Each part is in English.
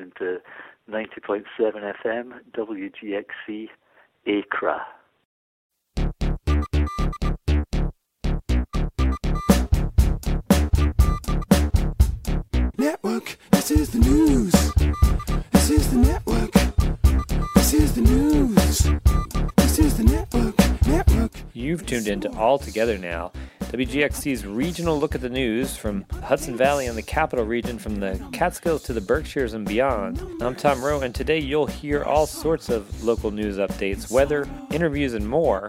listening to 90.7 FM, WGXC, Accra. Network, this is the news. This is the network. This is the news. This is the network. You've tuned into All Together Now, WGXC's regional look at the news from Hudson Valley and the Capital Region, from the Catskills to the Berkshires and beyond. I'm Tom Rowe, and today you'll hear all sorts of local news updates, weather, interviews, and more,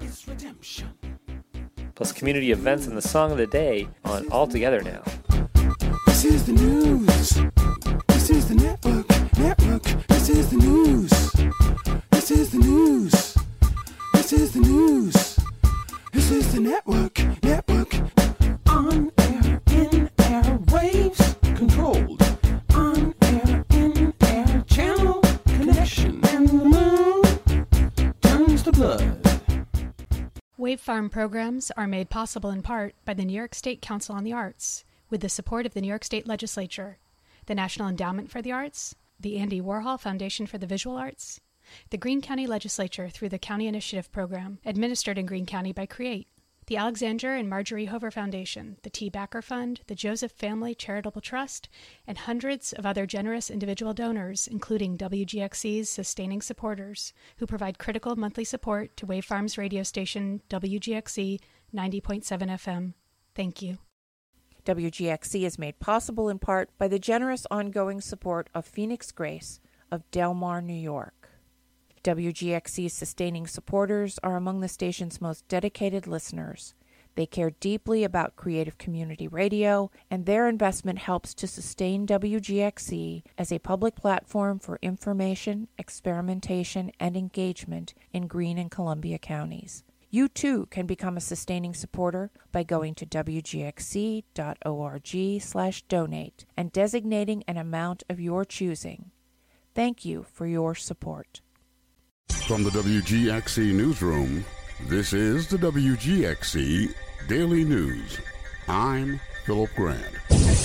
plus community events and the song of the day on All Together Now. This is the news. This is the network. This is the news. This is the news. This is the news. This is the network. On air, in air, waves controlled. On air, in air, channel connection. And the moon turns to blood. Wave Farm programs are made possible in part by the New York State Council on the Arts, with the support of the New York State Legislature, the National Endowment for the Arts, the Andy Warhol Foundation for the Visual Arts, the Greene County Legislature through the County Initiative Program, administered in Greene County by CREATE, the Alexander and Marjorie Hover Foundation, the T. Backer Fund, the Joseph Family Charitable Trust, and hundreds of other generous individual donors, including WGXC's sustaining supporters, who provide critical monthly support to Wave Farms radio station WGXC 90.7 FM. Thank you. WGXC is made possible in part by the generous ongoing support of Phoenix Grace of Del Mar, New York. WGXC's sustaining supporters are among the station's most dedicated listeners. They care deeply about creative community radio, and their investment helps to sustain WGXC as a public platform for information, experimentation, and engagement in Greene and Columbia counties. You too can become a sustaining supporter by going to wgxc.org/donate and designating an amount of your choosing. Thank you for your support. From the WGXC Newsroom, this is the WGXC Daily News. I'm Philip Grant.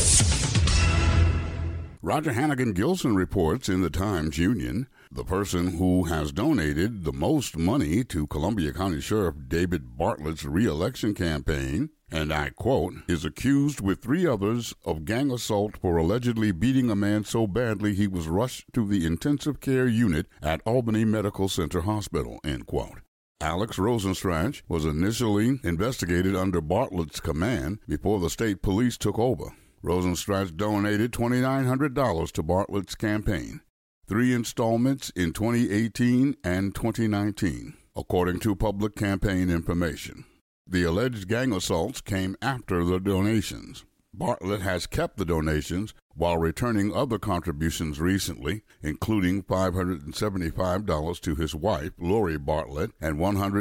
Roger Hannigan Gilson reports in the Times-Union, the person who has donated the most money to Columbia County Sheriff David Bartlett's re-election campaign, and I quote, is accused with 3 others of gang assault for allegedly beating a man so badly he was rushed to the intensive care unit at Albany Medical Center Hospital, end quote. Alex Rosenstrach was initially investigated under Bartlett's command before the state police took over. Rosenstrach donated $2,900 to Bartlett's campaign, 3 installments in 2018 and 2019, according to public campaign information. The alleged gang assaults came after the donations. Bartlett has kept the donations while returning other contributions recently, including $575 to his wife, Lori Bartlett, and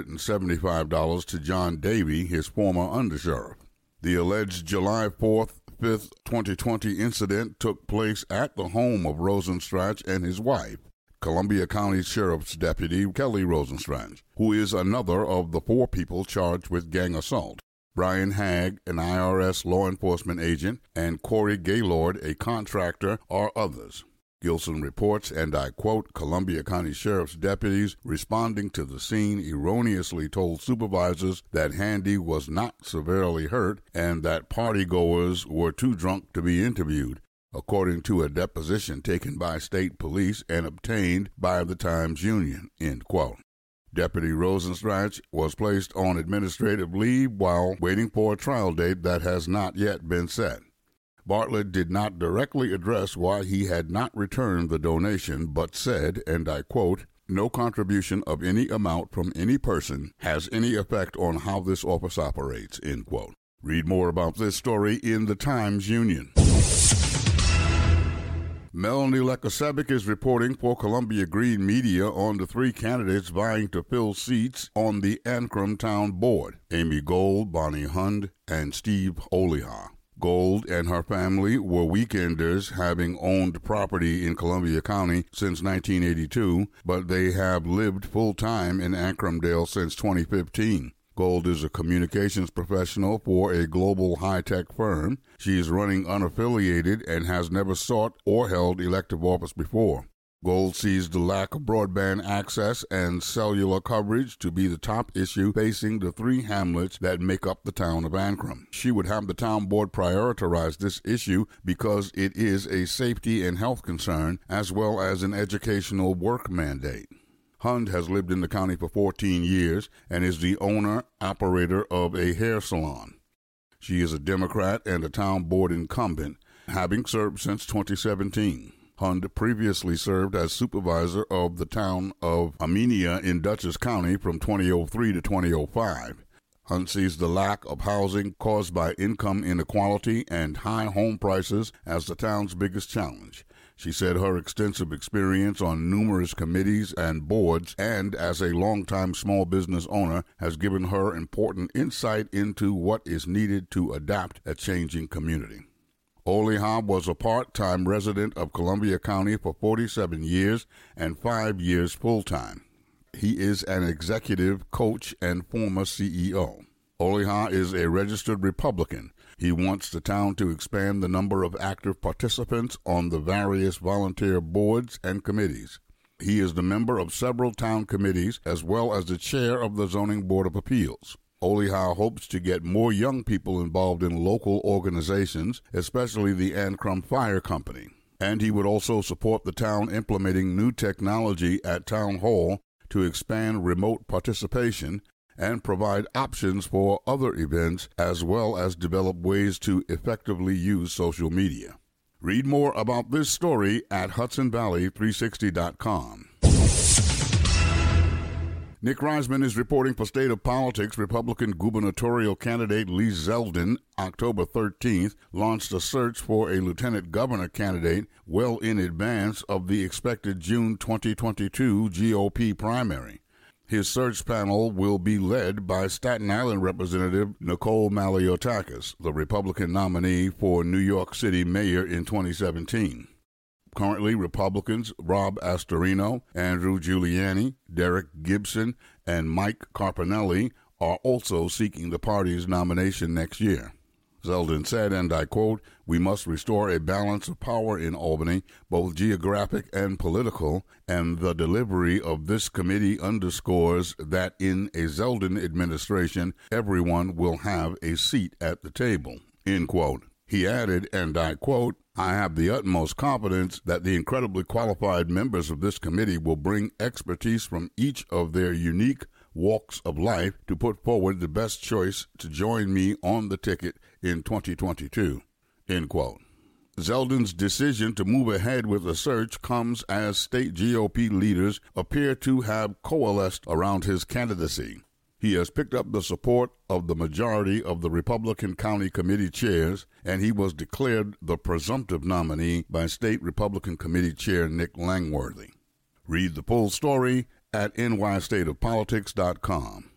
$175 to John Davey, his former undersheriff. The alleged July 4th, 5th, 2020 incident took place at the home of Rosenstrach and his wife, Columbia County Sheriff's Deputy Kelly Rosenstrach, who is another of the 4 people charged with gang assault. Brian Hagg, an IRS law enforcement agent, and Corey Gaylord, a contractor, are others. Gilson reports, and I quote, Columbia County Sheriff's deputies responding to the scene erroneously told supervisors that Handy was not severely hurt and that partygoers were too drunk to be interviewed, according to a deposition taken by state police and obtained by the Times-Union, end quote. Deputy Rosenstrach was placed on administrative leave while waiting for a trial date that has not yet been set. Bartlett did not directly address why he had not returned the donation, but said, and I quote, no contribution of any amount from any person has any effect on how this office operates, end quote. Read more about this story in the Times-Union. Melanie Lekasevic is reporting for Columbia Green Media on the 3 candidates vying to fill seats on the Ancram Town Board, Amy Gold, Bonnie Hund, and Steve Oliha. Gold and her family were weekenders, having owned property in Columbia County since 1982, but they have lived full-time in Ancramdale since 2015. Gold is a communications professional for a global high-tech firm. She is running unaffiliated and has never sought or held elective office before. Gold sees the lack of broadband access and cellular coverage to be the top issue facing the three hamlets that make up the town of Ancram. She would have the town board prioritize this issue because it is a safety and health concern as well as an educational work mandate. Hund has lived in the county for 14 years and is the owner-operator of a hair salon. She is a Democrat and a town board incumbent, having served since 2017. Hund previously served as supervisor of the town of Amenia in Dutchess County from 2003 to 2005. Hund sees the lack of housing caused by income inequality and high home prices as the town's biggest challenge. She said her extensive experience on numerous committees and boards and as a longtime small business owner has given her important insight into what is needed to adapt a changing community. Oliha was a part-time resident of Columbia County for 47 years and 5 years full-time. He is an executive coach and former CEO. Oliha is a registered Republican. He wants the town to expand the number of active participants on the various volunteer boards and committees. He is the member of several town committees as well as the chair of the Zoning Board of Appeals. Oliha hopes to get more young people involved in local organizations, especially the Ancram Fire Company. And he would also support the town implementing new technology at Town Hall to expand remote participation and provide options for other events as well as develop ways to effectively use social media. Read more about this story at HudsonValley360.com. Nick Reisman is reporting for State of Politics. Republican gubernatorial candidate Lee Zeldin, October 13th, launched a search for a lieutenant governor candidate well in advance of the expected June 2022 GOP primary. His search panel will be led by Staten Island Representative Nicole Maliotakis, the Republican nominee for New York City mayor in 2017. Currently, Republicans Rob Astorino, Andrew Giuliani, Derek Gibson, and Mike Carpinelli are also seeking the party's nomination next year. Zeldin said, and I quote, "We must restore a balance of power in Albany, both geographic and political, and the delivery of this committee underscores that in a Zeldin administration, everyone will have a seat at the table," end quote. He added, and I quote, "I have the utmost confidence that the incredibly qualified members of this committee will bring expertise from each of their unique walks of life to put forward the best choice to join me on the ticket in 2022, end quote. Zeldin's decision to move ahead with the search comes as state GOP leaders appear to have coalesced around his candidacy. He has picked up the support of the majority of the Republican county committee chairs, and he was declared the presumptive nominee by State Republican Committee Chair Nick Langworthy. Read the full story at nystateofpolitics.com.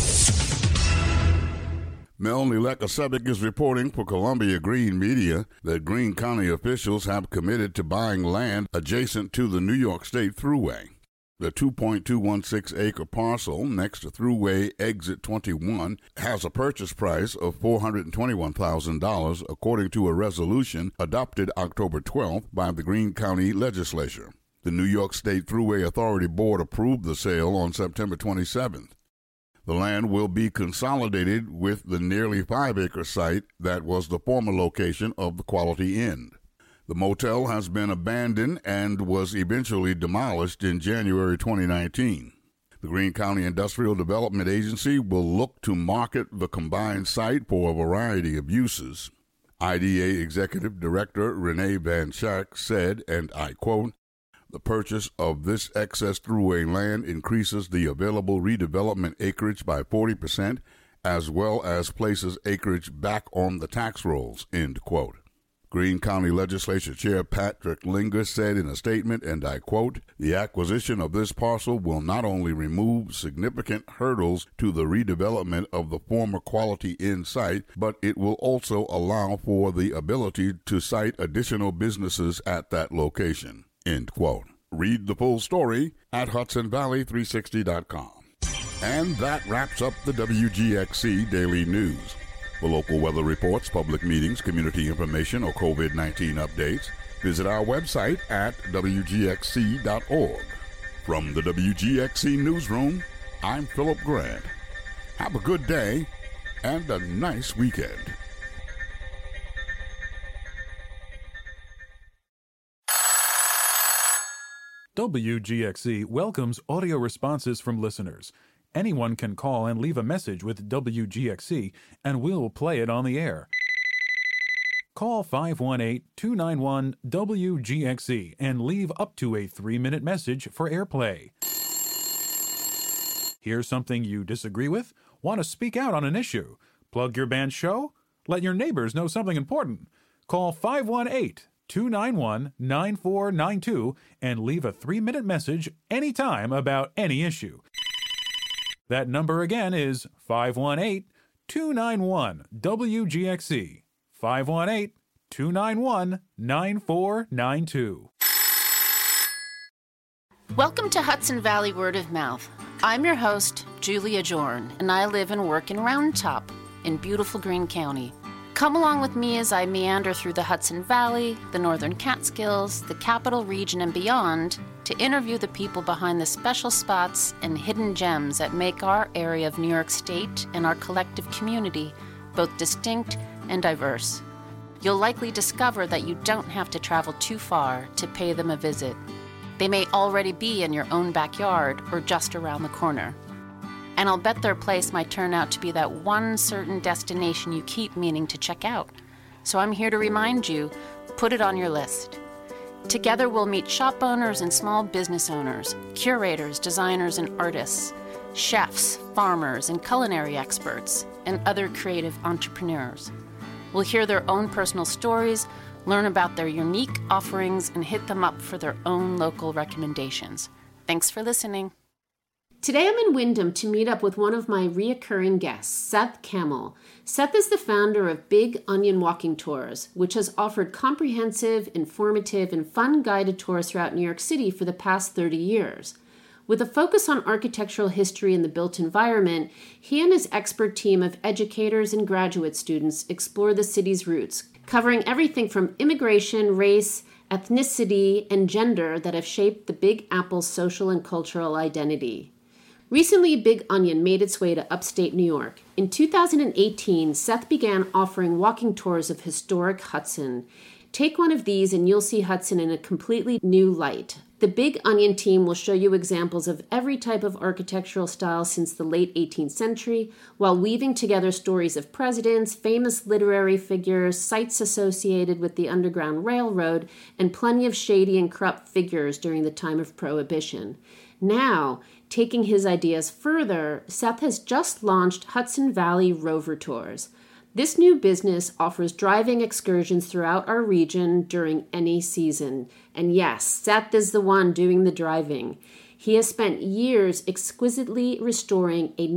Melanie Lekasevic is reporting for Columbia Green Media that Greene County officials have committed to buying land adjacent to the New York State Thruway. The 2.216-acre parcel next to Thruway Exit 21 has a purchase price of $421,000, according to a resolution adopted October 12th by the Greene County Legislature. The New York State Thruway Authority Board approved the sale on September 27th. The land will be consolidated with the nearly 5-acre site that was the former location of the Quality Inn. The motel has been abandoned and was eventually demolished in January 2019. The Greene County Industrial Development Agency will look to market the combined site for a variety of uses. IDA Executive Director Renee Van Schack said, and I quote, "The purchase of this excess Thruway land increases the available redevelopment acreage by 40%, as well as places acreage back on the tax rolls," end quote. Greene County Legislature Chair Patrick Linger said in a statement, and I quote, "The acquisition of this parcel will not only remove significant hurdles to the redevelopment of the former Quality Inn site, but it will also allow for the ability to site additional businesses at that location," end quote. Read the full story at HudsonValley360.com. And that wraps up the WGXC Daily News. For local weather reports, public meetings, community information, or COVID-19 updates, visit our website at wgxc.org. From the WGXC Newsroom, I'm Philip Grant. Have a good day and a nice weekend. WGXC welcomes audio responses from listeners. Anyone can call and leave a message with WGXC, and we'll play it on the air. Call 518-291-WGXC and leave up to a 3-minute message for airplay. Hear something you disagree with? Want to speak out on an issue? Plug your band's show? Let your neighbors know something important? Call 518-291-9492 and leave a 3-minute message anytime about any issue. That number again is 518-291-WGXC. 518-291-9492. Welcome to Hudson Valley Word of Mouth. I'm your host, Julia Jorn, and I live and work in Round Top in beautiful Greene County. Come along with me as I meander through the Hudson Valley, the Northern Catskills, the Capital Region, and beyond to interview the people behind the special spots and hidden gems that make our area of New York State and our collective community both distinct and diverse. You'll likely discover that you don't have to travel too far to pay them a visit. They may already be in your own backyard or just around the corner. And I'll bet their place might turn out to be that one certain destination you keep meaning to check out. So I'm here to remind you, put it on your list. Together we'll meet shop owners and small business owners, curators, designers, and artists, chefs, farmers, and culinary experts, and other creative entrepreneurs. We'll hear their own personal stories, learn about their unique offerings, and hit them up for their own local recommendations. Thanks for listening. Today I'm in Windham to meet up with one of my reoccurring guests, Seth Kamel. Seth is the founder of Big Onion Walking Tours, which has offered comprehensive, informative, and fun guided tours throughout New York City for the past 30 years. With a focus on architectural history and the built environment, he and his expert team of educators and graduate students explore the city's roots, covering everything from immigration, race, ethnicity, and gender that have shaped the Big Apple's social and cultural identity. Recently, Big Onion made its way to upstate New York. In 2018, Seth began offering walking tours of historic Hudson. Take one of these and you'll see Hudson in a completely new light. The Big Onion team will show you examples of every type of architectural style since the late 18th century, while weaving together stories of presidents, famous literary figures, sites associated with the Underground Railroad, and plenty of shady and corrupt figures during the time of Prohibition. Now, taking his ideas further, Seth has just launched Hudson Valley Rover Tours. This new business offers driving excursions throughout our region during any season. And yes, Seth is the one doing the driving. He has spent years exquisitely restoring a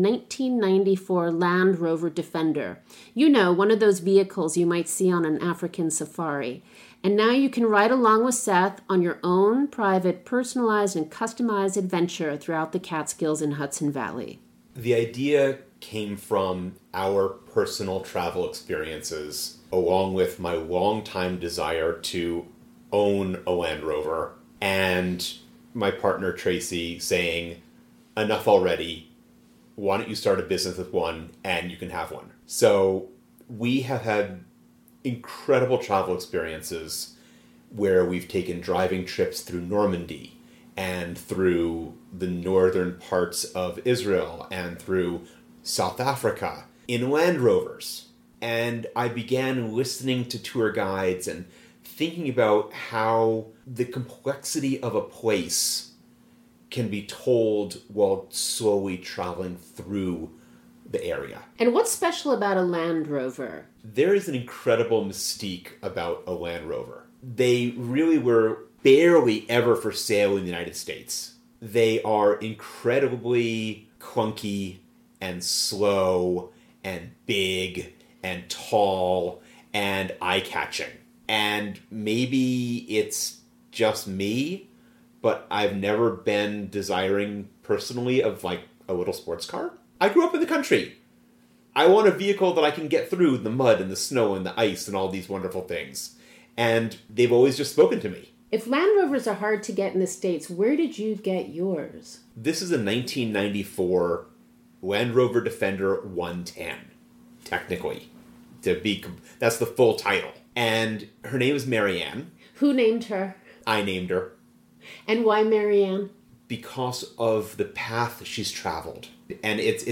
1994 Land Rover Defender. You know, one of those vehicles you might see on an African safari. And now you can ride along with Seth on your own private, personalized, and customized adventure throughout the Catskills and Hudson Valley. The idea came from our personal travel experiences, along with my longtime desire to own a Land Rover, and my partner Tracy saying, enough already, why don't you start a business with one and you can have one. So we have had incredible travel experiences where we've taken driving trips through Normandy and through the northern parts of Israel and through South Africa in Land Rovers. And I began listening to tour guides and thinking about how the complexity of a place can be told while slowly traveling through the area. And what's special about a Land Rover? There is an incredible mystique about a Land Rover. They really were barely ever for sale in the United States. They are incredibly clunky and slow and big and tall and eye-catching. And maybe it's just me, but I've never been desiring personally of like a little sports car. I grew up in the country. I want a vehicle that I can get through the mud and the snow and the ice and all these wonderful things. And they've always just spoken to me. If Land Rovers are hard to get in the States, where did you get yours? This is a 1994 Land Rover Defender 110, technically. That's the full title. And her name is Marianne. Who named her? I named her. And why Marianne? Because of the path she's traveled. And it's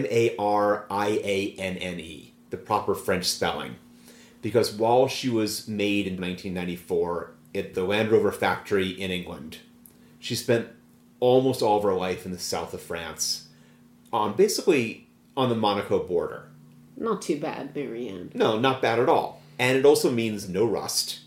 Marianne, the proper French spelling. Because while she was made in 1994 at the Land Rover factory in England, she spent almost all of her life in the south of France, basically on the Monaco border. Not too bad, Marianne. No, not bad at all. And it also means no rust,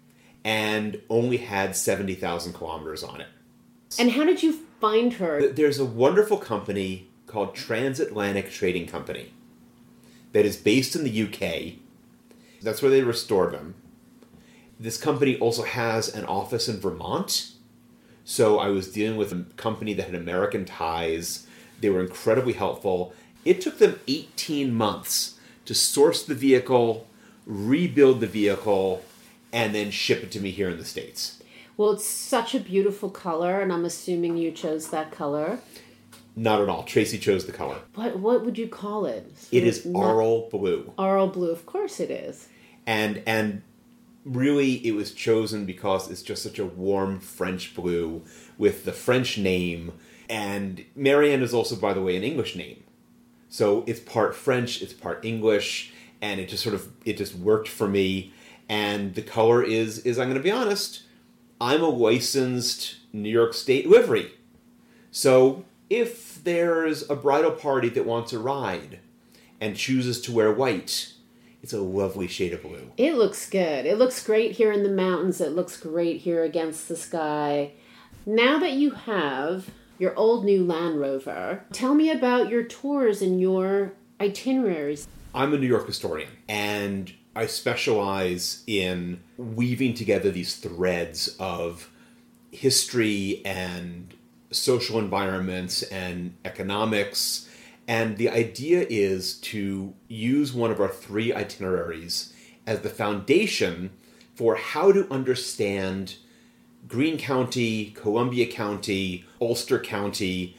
and only had 70,000 kilometers on it. And how did you find her? There's a wonderful company called Transatlantic Trading Company that is based in the UK. That's where they restore them. This company also has an office in Vermont. So I was dealing with a company that had American ties. They were incredibly helpful. It took them 18 months to source the vehicle, rebuild the vehicle, and then ship it to me here in the States. Well, it's such a beautiful color, and I'm assuming you chose that color. Not at all. Tracy chose the color. What would you call it? It is Arl Blue. Arl Blue, of course it is. And really, it was chosen because it's just such a warm French blue with the French name. And Marianne is also, by the way, an English name. So it's part French, it's part English, and it just worked for me. And the color is I'm going to be honest, I'm a licensed New York State livery. So if there's a bridal party that wants a ride and chooses to wear white, it's a lovely shade of blue. It looks good. It looks great here in the mountains. It looks great here against the sky. Now that you have your old new Land Rover, tell me about your tours and your itineraries. I'm a New York historian, and I specialize in weaving together these threads of history and social environments and economics. And the idea is to use one of our 3 itineraries as the foundation for how to understand Greene County, Columbia County, Ulster County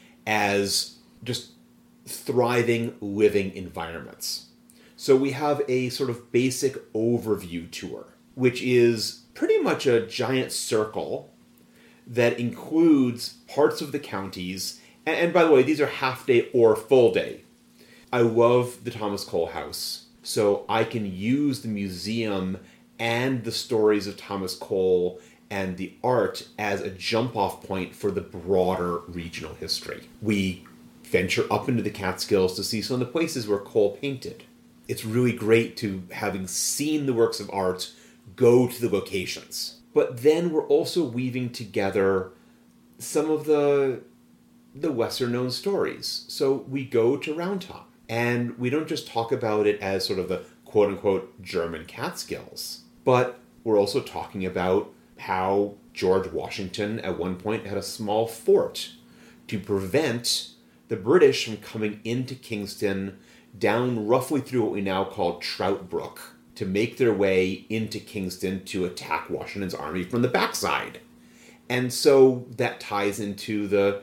as just thriving, living environments. So we have a sort of basic overview tour, which is pretty much a giant circle that includes parts of the counties. And by the way, these are half day or full day. I love the Thomas Cole House, so I can use the museum and the stories of Thomas Cole and the art as a jump-off point for the broader regional history. We venture up into the Catskills to see some of the places where Cole painted. It's really great to, having seen the works of art, go to the locations. But then we're also weaving together some of the lesser-known stories. So we go to Round Top, and we don't just talk about it as sort of the quote-unquote German Catskills, but we're also talking about how George Washington at one point had a small fort to prevent the British from coming into Kingston down roughly through what we now call Trout Brook to make their way into Kingston to attack Washington's army from the backside. And so that ties into the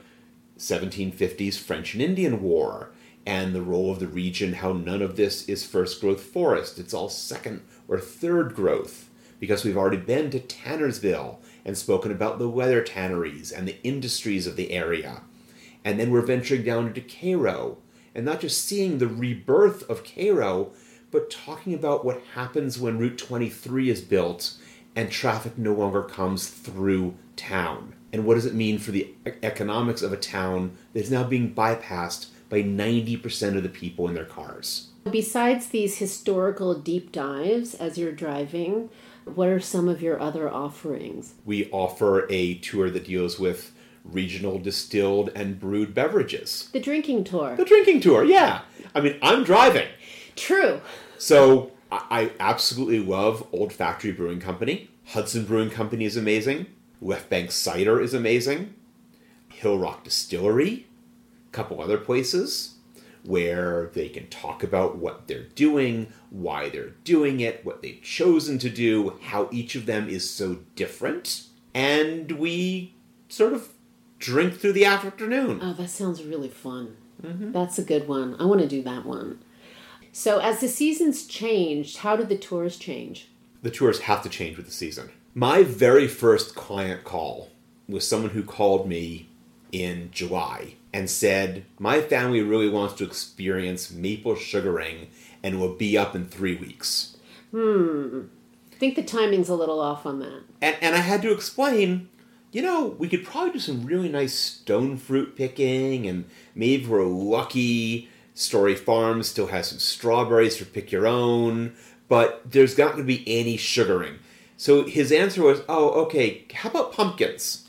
1750s French and Indian War and the role of the region, how none of this is first growth forest. It's all second or third growth, because we've already been to Tannersville and spoken about the leather tanneries and the industries of the area. And then we're venturing down into Cairo, and not just seeing the rebirth of Cairo, but talking about what happens when Route 23 is built and traffic no longer comes through town. And what does it mean for the economics of a town that is now being bypassed by 90% of the people in their cars? Besides these historical deep dives as you're driving, what are some of your other offerings? We offer a tour that deals with regional distilled and brewed beverages. The drinking tour. The drinking tour, yeah. I mean, I'm driving. True. So I absolutely love Old Factory Brewing Company. Hudson Brewing Company is amazing. Left Bank Cider is amazing. Hill Rock Distillery. couple other places where they can talk about what they're doing, why they're doing it, what they've chosen to do, how each of them is so different. And we sort of drink through the afternoon. Oh, that sounds really fun. That's a good one. I want to do that one. So as the seasons changed, how did the tours change? The tours have to change with the season. My very first client call was someone who called me in July and said, my family really wants to experience maple sugaring and will be up in 3 weeks. I think the timing's a little off on that. And I had to explain, we could probably do some really nice stone fruit picking, and maybe if we're lucky, Story Farms still has some strawberries for pick your own, but there's not going to be any sugaring. So his answer was, oh, okay, how about pumpkins?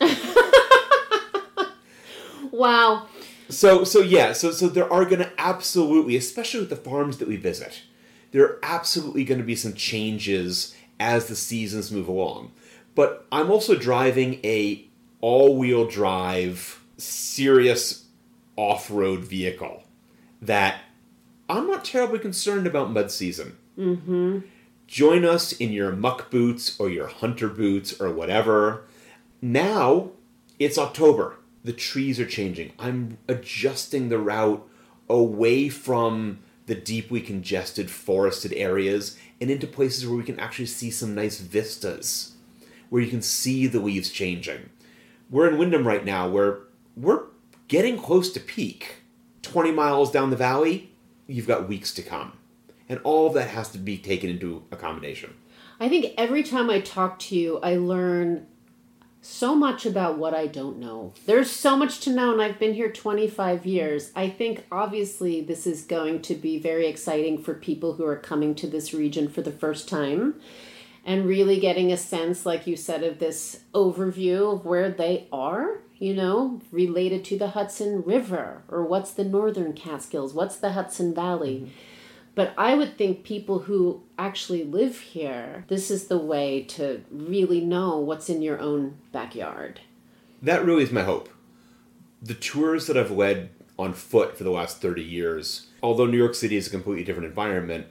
Wow. So there are going to absolutely, especially with the farms that we visit, there are absolutely going to be some changes as the seasons move along. But I'm also driving a all-wheel drive, serious off-road vehicle that I'm not terribly concerned about mud season. Mm-hmm. Join us in your muck boots or your hunter boots or whatever. Now, it's October. The trees are changing. I'm adjusting the route away from the deeply congested forested areas and into places where we can actually see some nice vistas, where you can see the leaves changing. We're in Windham right now, where we're getting close to peak. 20 miles down the valley, you've got weeks to come. And all of that has to be taken into accommodation. I think every time I talk to you, I learn so much about what I don't know. There's so much to know, and I've been here 25 years. I think, obviously, this is going to be very exciting for people who are coming to this region for the first time and really getting a sense, like you said, of this overview of where they are, related to the Hudson River, or what's the Northern Catskills, what's the Hudson Valley. Mm-hmm. But I would think people who actually live here, this is the way to really know what's in your own backyard. That really is my hope. The tours that I've led on foot for the last 30 years, although New York City is a completely different environment,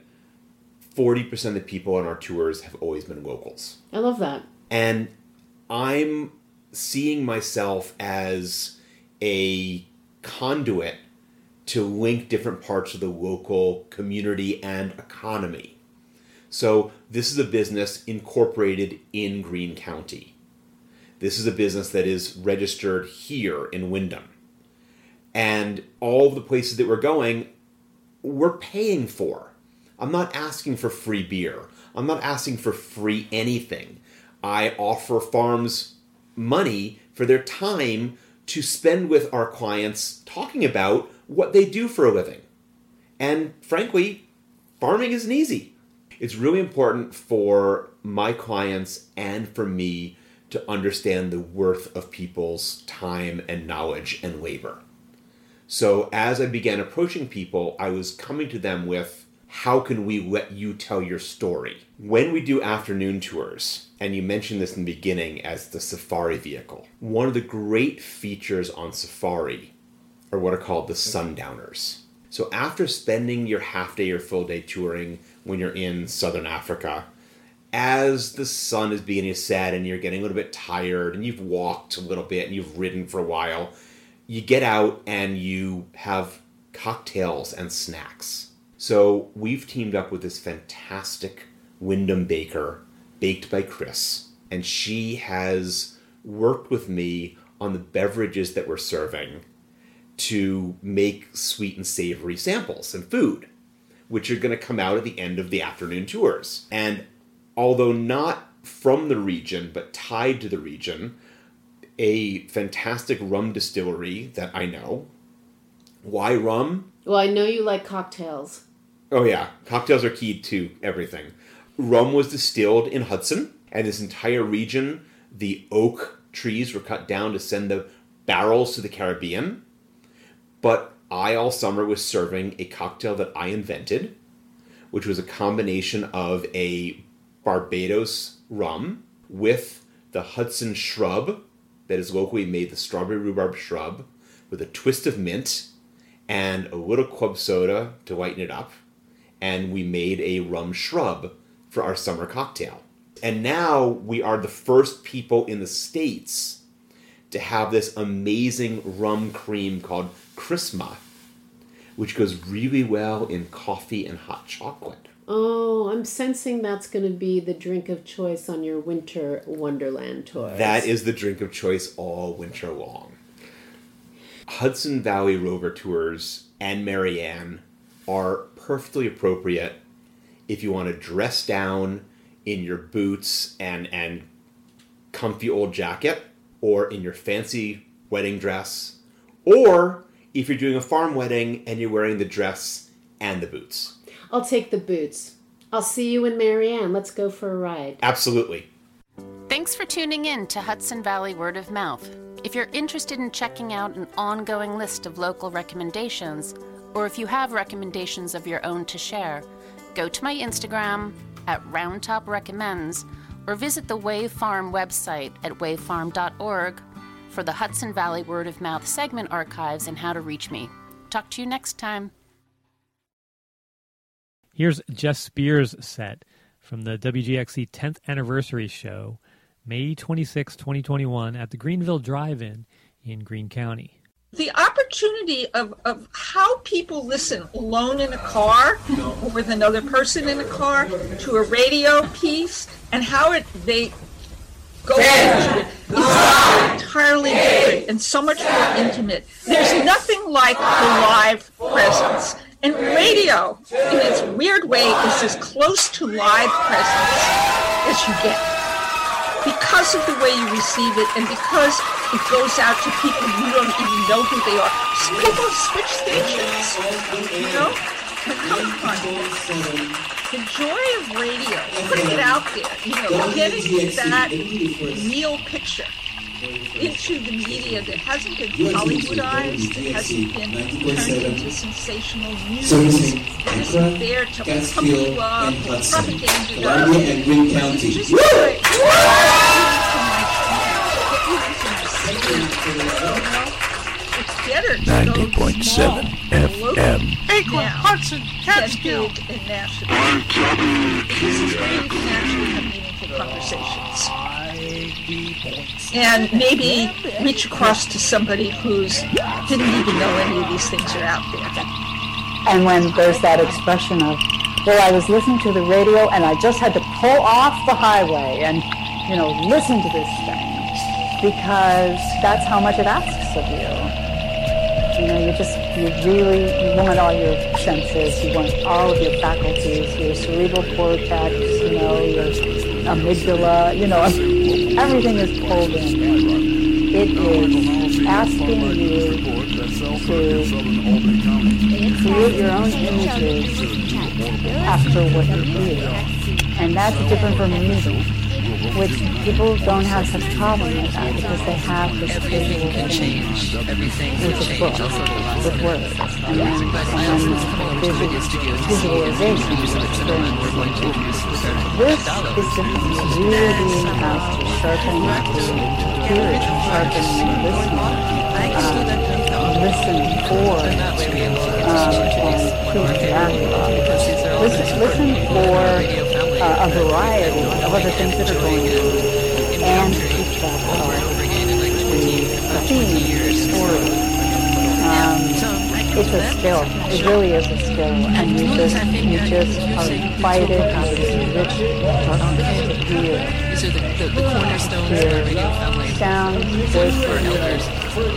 40% of the people on our tours have always been locals. I love that. And I'm seeing myself as a conduit to link different parts of the local community and economy. So this is a business incorporated in Greene County. This is a business that is registered here in Windham. And all of the places that we're going, we're paying for. I'm not asking for free beer. I'm not asking for free anything. I offer farms money for their time to spend with our clients talking about what they do for a living. And frankly, farming isn't easy. It's really important for my clients and for me to understand the worth of people's time and knowledge and labor. So as I began approaching people, I was coming to them with, how can we let you tell your story? When we do afternoon tours, and you mentioned this in the beginning as the safari vehicle, one of the great features on safari are what are called the sundowners. So after spending your half day or full day touring when you're in southern Africa, as the sun is beginning to set and you're getting a little bit tired and you've walked a little bit and you've ridden for a while, you get out and you have cocktails and snacks. So we've teamed up with this fantastic Windham baker, Baked by Chris, and she has worked with me on the beverages that we're serving to make sweet and savory samples and food, which are going to come out at the end of the afternoon tours. And although not from the region, but tied to the region, a fantastic rum distillery that I know. Why rum? Well, I know you like cocktails. Oh yeah, cocktails are key to everything. Rum was distilled in Hudson, and this entire region, the oak trees were cut down to send the barrels to the Caribbean. But I, all summer, was serving a cocktail that I invented, which was a combination of a Barbados rum with the Hudson shrub that is locally made, the strawberry rhubarb shrub, with a twist of mint and a little club soda to lighten it up, and we made a rum shrub for our summer cocktail. And now we are the first people in the States to have this amazing rum cream called Chrisma, which goes really well in coffee and hot chocolate. Oh, I'm sensing that's going to be the drink of choice on your winter Wonderland tours. That is the drink of choice all winter long. Hudson Valley Rover Tours and Marianne are perfectly appropriate if you want to dress down in your boots and comfy old jacket, or in your fancy wedding dress, or if you're doing a farm wedding and you're wearing the dress and the boots. I'll take the boots. I'll see you in Marianne. Let's go for a ride. Absolutely. Thanks for tuning in to Hudson Valley Word of Mouth. If you're interested in checking out an ongoing list of local recommendations, or if you have recommendations of your own to share, go to my Instagram at RoundTopRecommends, or visit the Wave Farm website at wavefarm.org for the Hudson Valley Word of Mouth segment archives and how to reach me. Talk to you next time. Here's Jess Spears' set from the WGXC 10th Anniversary Show, May 26, 2021, at the Greenville Drive-In in Greene County. The opportunity of how people listen alone in a car or with another person in a car to a radio piece, and how they go into it is entirely different and so much more intimate. There's nothing like the live presence. And radio, in its weird way, is as close to live presence as you get, because of the way you receive it and because it goes out to people you don't even know who they are. Some people switch stations, you know? But come on. The joy of radio, putting it out there, you know, getting that real picture into the media that hasn't been Hollywoodized, that hasn't been turned into sensational news, that isn't there to pump you up, propaganda up. It's just like, it's better to 90.7 FM. Acorn, Hudson, Catskill, and National. This is where you can actually have meaningful conversations. And maybe reach across to somebody who's didn't even know any of these things are out there. And when there's that expression of, well, I was listening to the radio and I just had to pull off the highway and, you know, listen to this thing, because that's how much it asks of you. You know, you want all your senses, you want all of your faculties, your cerebral cortex, you know, your amygdala, you know, everything is pulled in. It is asking you to create your own images after what you hear. And that's different from music, which people don't have such a problem with that because they have this visual thing with a book, with words, and visualization experience. This is just really being asked to sharpen the hearing, sharpen the listening, listen for listen for a variety of other things that are going on, and keep that part, the theme, story. It's a skill. It really is a skill, and you just are invited to this rich darkness to hear. These are the cornerstones of our radio family. Sound, voices,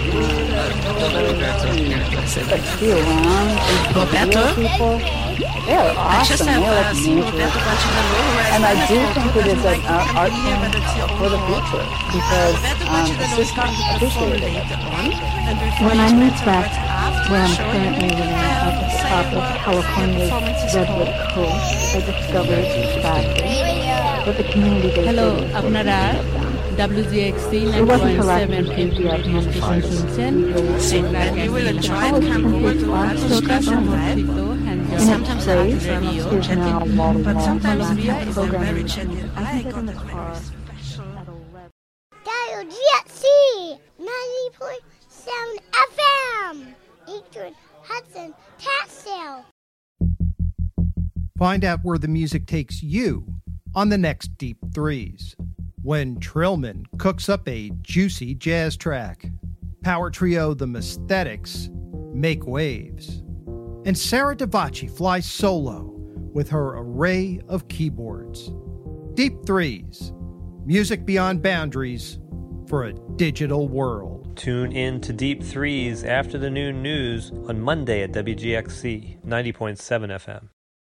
but to be around and to hear people, they're awesome. They're like nature. And I do think it is an art form for the future, because it's just not appreciated. When I moved back where I'm currently living at the top of California's Redwood Coast, I discovered that the community based Hello, আপনারা WGXC 9.7 FM station শুনছেন। Sometimes I like the radio, but sometimes media is very genuine. I like on the car. WGXC 90.7 FM. Eastern, Hudson, Tassdale. Find out where the music takes you on the next Deep Threes, when Trillman cooks up a juicy jazz track, power trio The Mesthetics make waves, and Sarah Davachi flies solo with her array of keyboards. Deep Threes, music beyond boundaries for a digital world. Tune in to Deep Threes after the noon news on Monday at WGXC 90.7 FM.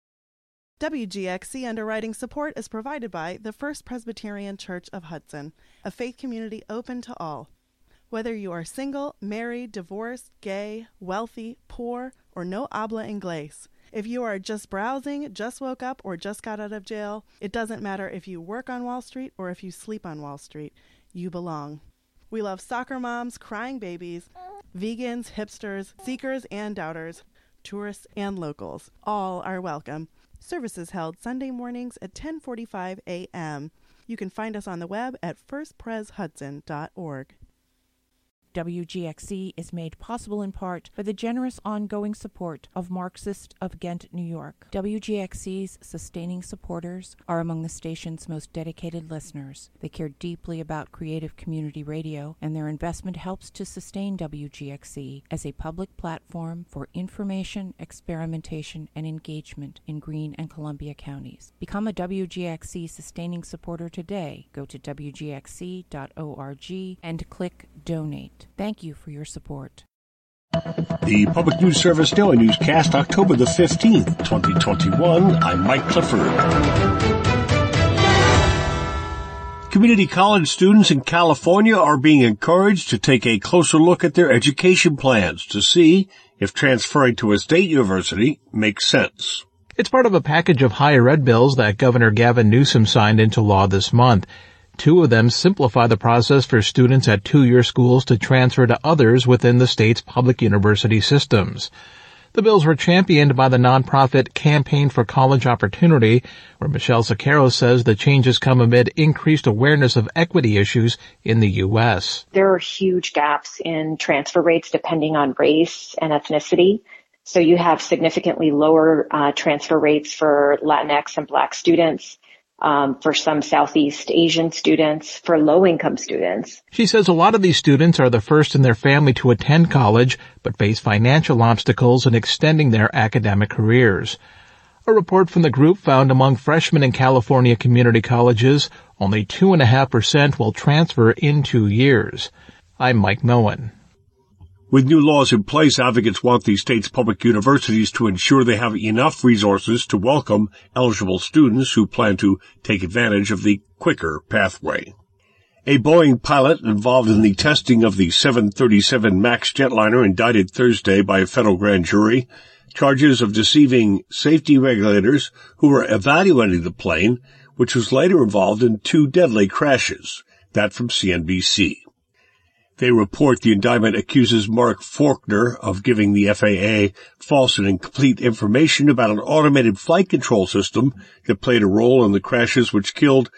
WGXC underwriting support is provided by the First Presbyterian Church of Hudson, a faith community open to all. Whether you are single, married, divorced, gay, wealthy, poor, or no habla inglés, if you are just browsing, just woke up, or just got out of jail, it doesn't matter if you work on Wall Street or if you sleep on Wall Street, you belong. We love soccer moms, crying babies, vegans, hipsters, seekers and doubters, tourists and locals. All are welcome. Services held Sunday mornings at 10:45 a.m. You can find us on the web at firstpreshudson.org. WGXC is made possible in part by the generous ongoing support of Marxist of Ghent, New York. WGXC's sustaining supporters are among the station's most dedicated listeners. They care deeply about creative community radio, and their investment helps to sustain WGXC as a public platform for information, experimentation, and engagement in Greene and Columbia counties. Become a WGXC sustaining supporter today. Go to WGXC.org and click Donate. Thank you for your support. The Public News Service Daily Newscast, October the 15th, 2021. I'm Mike Clifford. Community college students in California are being encouraged to take a closer look at their education plans to see if transferring to a state university makes sense. It's part of a package of higher ed bills that Governor Gavin Newsom signed into law this month. Two of them simplify the process for students at two-year schools to transfer to others within the state's public university systems. The bills were championed by the nonprofit Campaign for College Opportunity, where Michelle Sakaro says the changes come amid increased awareness of equity issues in the U.S. There are huge gaps in transfer rates depending on race and ethnicity. So you have significantly lower transfer rates for Latinx and Black students. For some Southeast Asian students, for low-income students. She says a lot of these students are the first in their family to attend college, but face financial obstacles in extending their academic careers. A report from the group found among freshmen in California community colleges, only 2.5% will transfer in 2 years. I'm Mike Millen. With new laws in place, advocates want the state's public universities to ensure they have enough resources to welcome eligible students who plan to take advantage of the quicker pathway. A Boeing pilot involved in the testing of the 737 MAX jetliner indicted Thursday by a federal grand jury, charges of deceiving safety regulators who were evaluating the plane, which was later involved in 2 deadly crashes. That from CNBC. They report the indictment accuses Mark Faulkner of giving the FAA false and incomplete information about an automated flight control system that played a role in the crashes which killed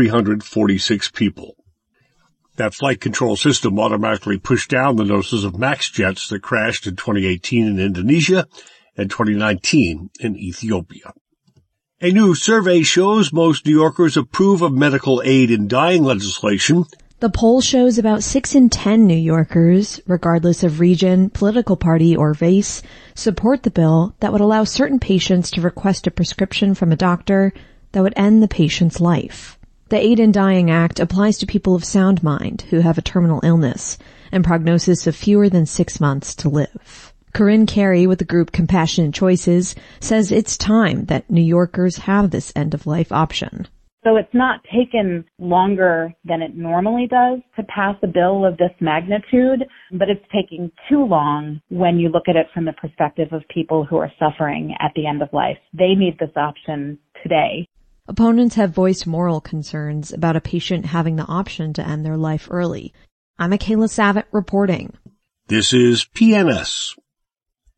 346 people. That flight control system automatically pushed down the noses of MAX jets that crashed in 2018 in Indonesia and 2019 in Ethiopia. A new survey shows most New Yorkers approve of medical aid in dying legislation. The poll shows about 6 in 10 New Yorkers, regardless of region, political party, or race, support the bill that would allow certain patients to request a prescription from a doctor that would end the patient's life. The Aid in Dying Act applies to people of sound mind who have a terminal illness and prognosis of fewer than 6 months to live. Corinne Carey with the group Compassionate Choices says it's time that New Yorkers have this end-of-life option. So it's not taken longer than it normally does to pass a bill of this magnitude, but it's taking too long when you look at it from the perspective of people who are suffering at the end of life. They need this option today. Opponents have voiced moral concerns about a patient having the option to end their life early. I'm Michaela Savitt reporting. This is PNS.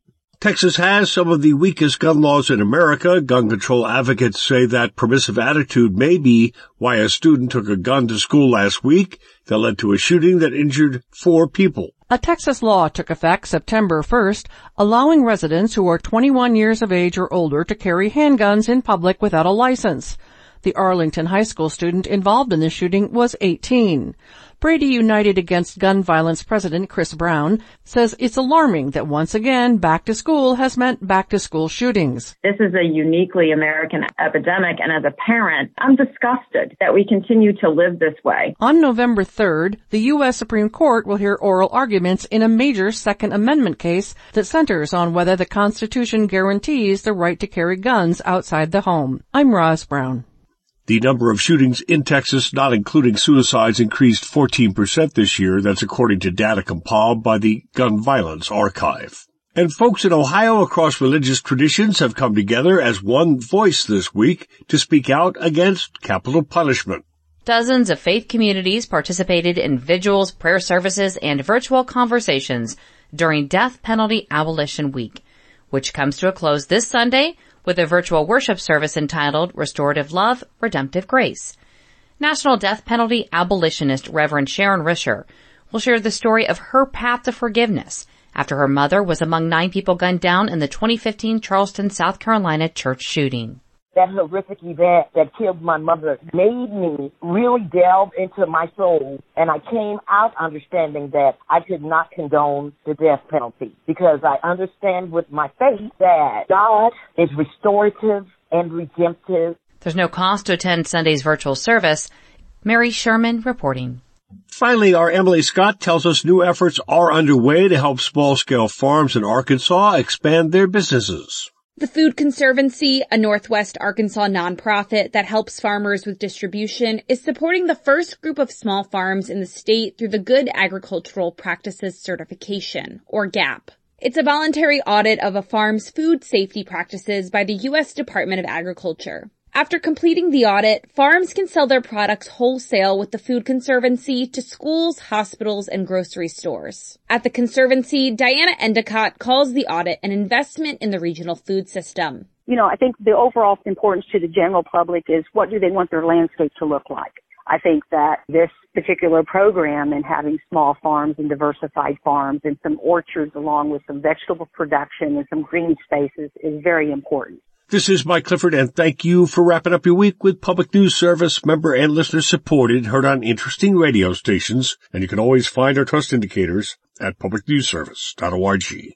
Texas has some of the weakest gun laws in America. Gun control advocates say that permissive attitude may be why a student took a gun to school last week that led to a shooting that injured 4 people. A Texas law took effect September 1st, allowing residents who are 21 years of age or older to carry handguns in public without a license. The Arlington High School student involved in the shooting was 18. Brady United Against Gun Violence president Chris Brown says it's alarming that once again back to school has meant back to school shootings. This is a uniquely American epidemic, and as a parent, I'm disgusted that we continue to live this way. On November 3rd, the U.S. Supreme Court will hear oral arguments in a major Second Amendment case that centers on whether the Constitution guarantees the right to carry guns outside the home. I'm Roz Brown. The number of shootings in Texas, not including suicides, increased 14% this year. That's according to data compiled by the Gun Violence Archive. And folks in Ohio across religious traditions have come together as one voice this week to speak out against capital punishment. Dozens of faith communities participated in vigils, prayer services, and virtual conversations during Death Penalty Abolition Week, which comes to a close this Sunday with a virtual worship service entitled Restorative Love, Redemptive Grace. National Death Penalty abolitionist Reverend Sharon Risher will share the story of her path to forgiveness after her mother was among 9 people gunned down in the 2015 Charleston, South Carolina church shooting. That horrific event that killed my mother made me really delve into my soul, and I came out understanding that I could not condone the death penalty because I understand with my faith that God is restorative and redemptive. There's no cost to attend Sunday's virtual service. Mary Sherman reporting. Finally, our Emily Scott tells us new efforts are underway to help small-scale farms in Arkansas expand their businesses. The Food Conservancy, a Northwest Arkansas nonprofit that helps farmers with distribution, is supporting the first group of small farms in the state through the Good Agricultural Practices Certification, or GAP. It's a voluntary audit of a farm's food safety practices by the U.S. Department of Agriculture. After completing the audit, farms can sell their products wholesale with the Food Conservancy to schools, hospitals, and grocery stores. At the Conservancy, Diana Endicott calls the audit an investment in the regional food system. You know, I think the overall importance to the general public is what do they want their landscape to look like? I think that this particular program and having small farms and diversified farms and some orchards along with some vegetable production and some green spaces is very important. This is Mike Clifford, and thank you for wrapping up your week with Public News Service, member and listener supported, heard on interesting radio stations, and you can always find our trust indicators at publicnewsservice.org.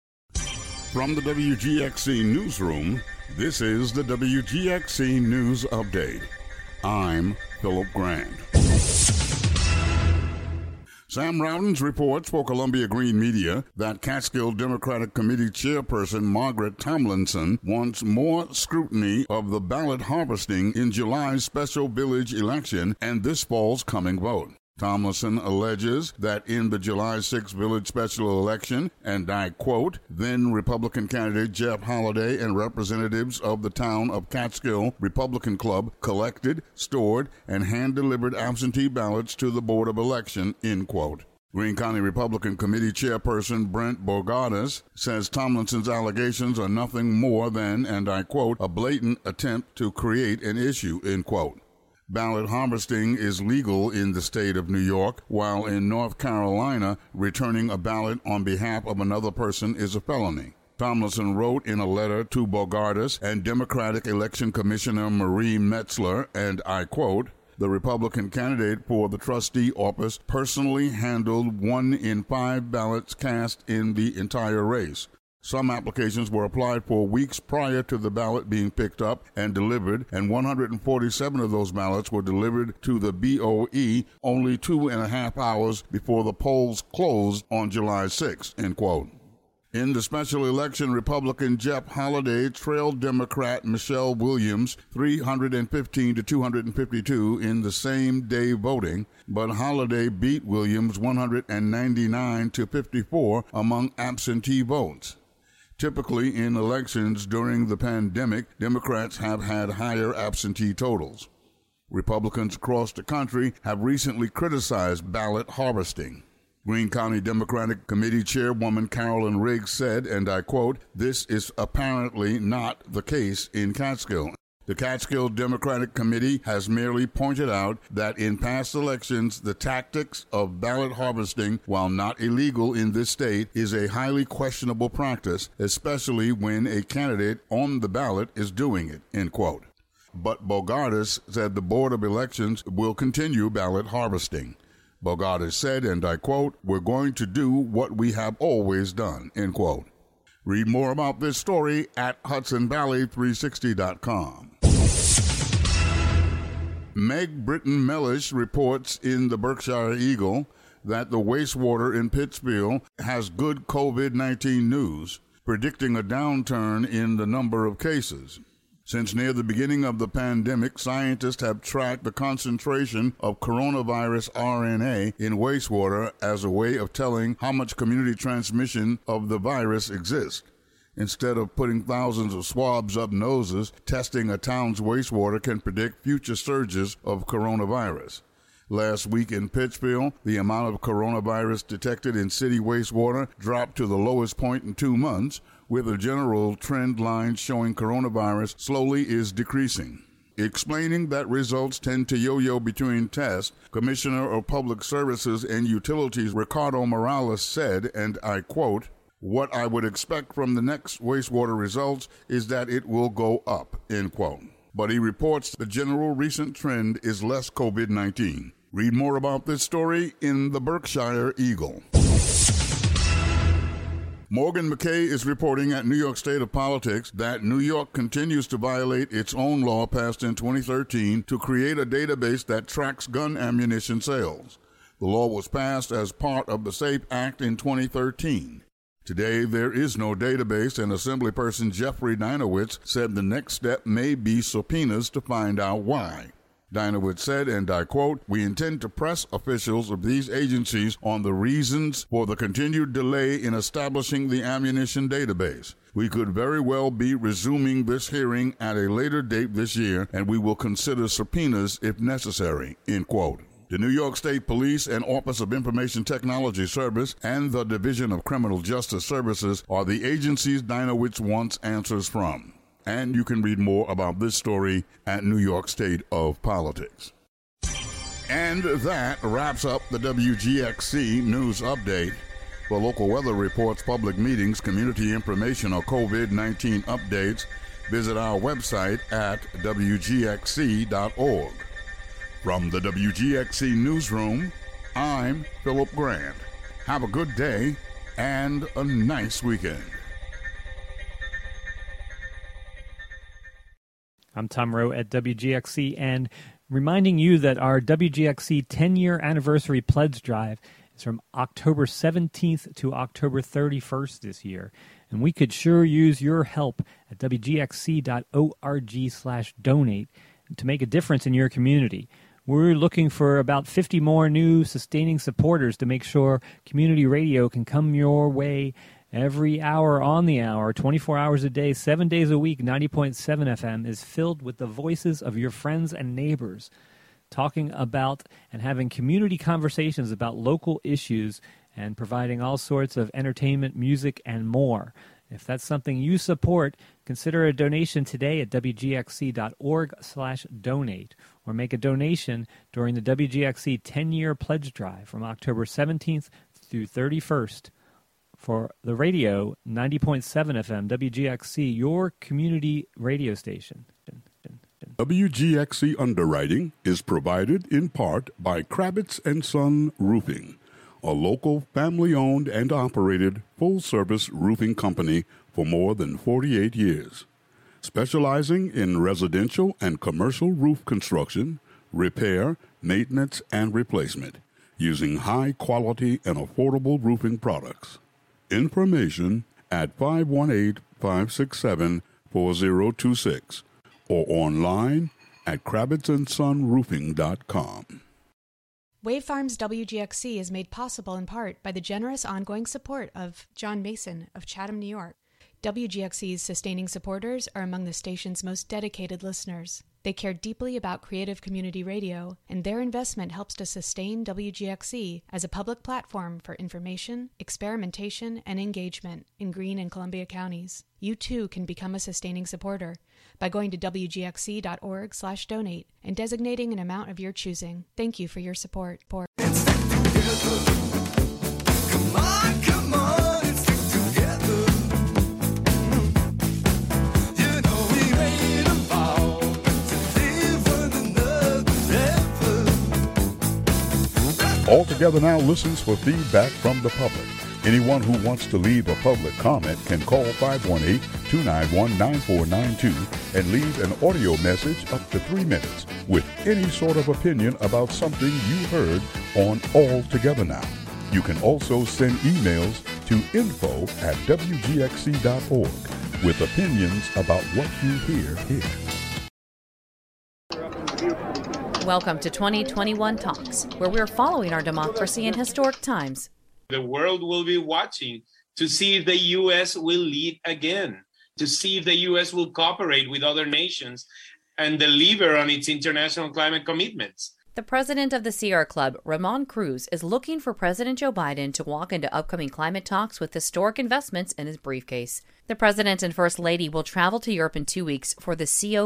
From the WGXC Newsroom, this is the WGXC News Update. I'm Philip Grand. Sam Rowdens reports for Columbia Green Media that Catskill Democratic Committee Chairperson Margaret Tomlinson wants more scrutiny of the ballot harvesting in July's special village election and this fall's coming vote. Tomlinson alleges that in the July 6 village special election, and I quote, then Republican candidate Jeff Holliday and representatives of the town of Catskill Republican Club collected, stored, and hand-delivered absentee ballots to the Board of Election, end quote. Greene County Republican Committee Chairperson Brent Borgadas says Tomlinson's allegations are nothing more than, and I quote, a blatant attempt to create an issue, end quote. Ballot harvesting is legal in the state of New York, while in North Carolina, returning a ballot on behalf of another person is a felony. Tomlinson wrote in a letter to Borgadas and Democratic Election Commissioner Marie Metzler, and I quote, the Republican candidate for the trustee office personally handled 1 in 5 ballots cast in the entire race. Some applications were applied for weeks prior to the ballot being picked up and delivered, and 147 of those ballots were delivered to the BOE only 2.5 hours before the polls closed on July 6, end quote. In the special election, Republican Jeff Holliday trailed Democrat Michelle Williams 315 to 252 in the same day voting, but Holliday beat Williams 199 to 54 among absentee votes. Typically, in elections during the pandemic, Democrats have had higher absentee totals. Republicans across the country have recently criticized ballot harvesting. Greene County Democratic Committee Chairwoman Carolyn Riggs said, and I quote, "This is apparently not the case in Catskill." The Catskill Democratic Committee has merely pointed out that in past elections, the tactics of ballot harvesting, while not illegal in this state, is a highly questionable practice, especially when a candidate on the ballot is doing it, end quote. But Bogardus said the Board of Elections will continue ballot harvesting. Bogardus said, and I quote, "We're going to do what we have always done," end quote. Read more about this story at HudsonValley360.com. Meg Britton Mellish reports in the Berkshire Eagle that the wastewater in Pittsfield has good COVID-19 news, predicting a downturn in the number of cases. Since near the beginning of the pandemic, scientists have tracked the concentration of coronavirus RNA in wastewater as a way of telling how much community transmission of the virus exists. Instead of putting thousands of swabs up noses, testing a town's wastewater can predict future surges of coronavirus. Last week in Pittsfield, the amount of coronavirus detected in city wastewater dropped to the lowest point in 2 months, with a general trend line showing coronavirus slowly is decreasing. Explaining that results tend to yo-yo between tests, Commissioner of Public Services and Utilities Ricardo Morales said, and I quote, "What I would expect from the next wastewater results is that it will go up," end quote. But he reports the general recent trend is less COVID-19. Read more about this story in the Berkshire Eagle. Morgan McKay is reporting at New York State of Politics that New York continues to violate its own law passed in 2013 to create a database that tracks gun ammunition sales. The law was passed as part of the SAFE Act in 2013. Today, there is no database, and Assemblyperson Jeffrey Dinowitz said the next step may be subpoenas to find out why. Dinowitz said, and I quote, "We intend to press officials of these agencies on the reasons for the continued delay in establishing the ammunition database. We could very well be resuming this hearing at a later date this year, and we will consider subpoenas if necessary," end quote. The New York State Police and Office of Information Technology Service and the Division of Criminal Justice Services are the agencies Dinowitz wants answers from. And you can read more about this story at New York State of Politics. And that wraps up the WGXC News Update. For local weather reports, public meetings, community information, or COVID-19 updates, visit our website at WGXC.org. From the WGXC Newsroom, I'm Philip Grant. Have a good day and a nice weekend. I'm Tom Rowe at WGXC, and reminding you that our WGXC 10-year anniversary pledge drive is from October 17th to October 31st this year. And we could sure use your help at WGXC.org/donate to make a difference in your community. We're looking for about 50 more new sustaining supporters to make sure community radio can come your way every hour on the hour, 24 hours a day, 7 days a week. 90.7 FM is filled with the voices of your friends and neighbors talking about and having community conversations about local issues and providing all sorts of entertainment, music, and more. If that's something you support, consider a donation today at WGXC.org/donate or make a donation during the WGXC 10-year pledge drive from October 17th through 31st. For the radio, 90.7 FM, WGXC, your community radio station. WGXC underwriting is provided in part by Kravitz & Son Roofing, a local family-owned and operated full-service roofing company for more than 48 years, specializing in residential and commercial roof construction, repair, maintenance, and replacement, using high-quality and affordable roofing products. Information at 518-567-4026 or online at KravitzandSonRoofing.com. Wave Farms WGXC is made possible in part by the generous ongoing support of John Mason of Chatham, New York. WGXC's sustaining supporters are among the station's most dedicated listeners. They care deeply about creative community radio, and their investment helps to sustain WGXC as a public platform for information, experimentation, and engagement in Greene and Columbia counties. You too can become a sustaining supporter by going to wgxc.org/donate and designating an amount of your choosing. Thank you for your support. Come on, let's stick together. You know we ain't about to live one another ever. All Together Now listens for feedback from the public. Anyone who wants to leave a public comment can call 518-291-9492 and leave an audio message up to 3 minutes with any sort of opinion about something you heard on All Together Now. You can also send emails to info@wgxc.org with opinions about what you hear here. Welcome to 2021 Talks, where we're following our democracy in historic times. The world will be watching to see if the U.S. will lead again, to see if the U.S. will cooperate with other nations and deliver on its international climate commitments. The president of the Sierra Club, Ramon Cruz, is looking for President Joe Biden to walk into upcoming climate talks with historic investments in his briefcase. The president and first lady will travel to Europe in 2 weeks for the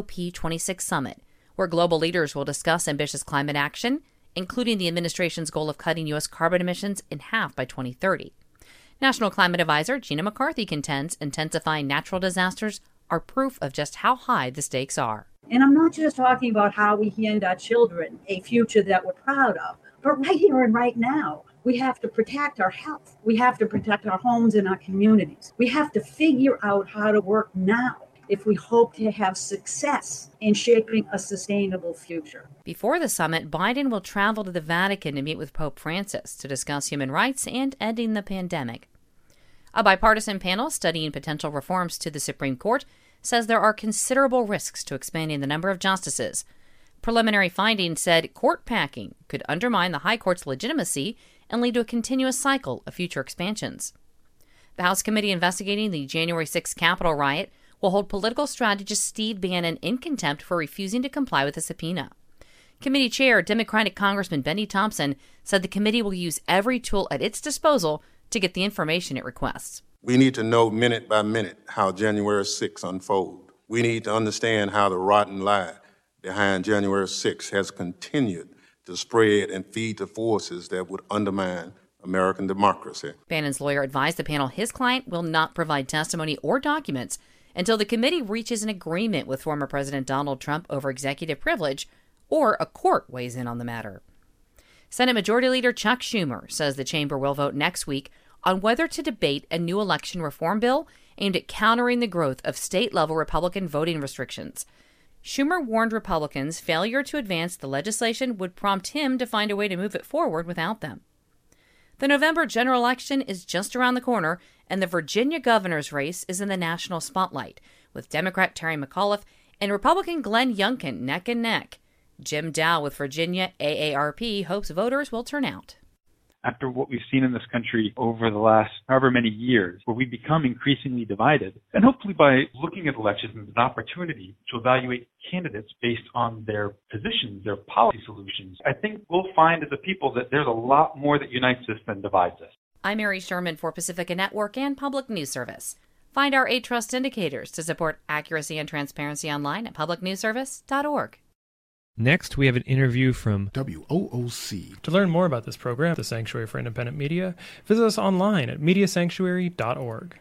COP26 summit, where global leaders will discuss ambitious climate action, including the administration's goal of cutting U.S. carbon emissions in half by 2030. National Climate Advisor Gina McCarthy contends intensifying natural disasters are proof of just how high the stakes are. And I'm not just talking about how we hand our children a future that we're proud of, but right here and right now, we have to protect our health. We have to protect our homes and our communities. We have to figure out how to work now if we hope to have success in shaping a sustainable future. Before the summit, Biden will travel to the Vatican to meet with Pope Francis to discuss human rights and ending the pandemic. A bipartisan panel studying potential reforms to the Supreme Court says there are considerable risks to expanding the number of justices. Preliminary findings said court packing could undermine the High Court's legitimacy and lead to a continuous cycle of future expansions. The House committee investigating the January 6th Capitol riot will hold political strategist Steve Bannon in contempt for refusing to comply with a subpoena. Committee Chair, Democratic Congressman Benny Thompson, said the committee will use every tool at its disposal to get the information it requests. We need to know minute by minute how January 6th unfolds. We need to understand how the rotten lie behind January 6th has continued to spread and feed the forces that would undermine American democracy. Bannon's lawyer advised the panel his client will not provide testimony or documents until the committee reaches an agreement with former President Donald Trump over executive privilege or a court weighs in on the matter. Senate Majority Leader Chuck Schumer says the chamber will vote next week on whether to debate a new election reform bill aimed at countering the growth of state-level Republican voting restrictions. Schumer warned Republicans failure to advance the legislation would prompt him to find a way to move it forward without them. The November general election is just around the corner, and the Virginia governor's race is in the national spotlight, with Democrat Terry McAuliffe and Republican Glenn Youngkin neck and neck. Jim Dow with Virginia AARP hopes voters will turn out. After what we've seen in this country over the last however many years, where we've become increasingly divided, and hopefully by looking at elections as an opportunity to evaluate candidates based on their positions, their policy solutions, I think we'll find as a people that there's a lot more that unites us than divides us. I'm Mary Sherman for Pacifica Network and Public News Service. Find our 8 Trust indicators to support accuracy and transparency online at publicnewsservice.org. Next, we have an interview from WOOC. To learn more about this program, the Sanctuary for Independent Media, visit us online at mediasanctuary.org.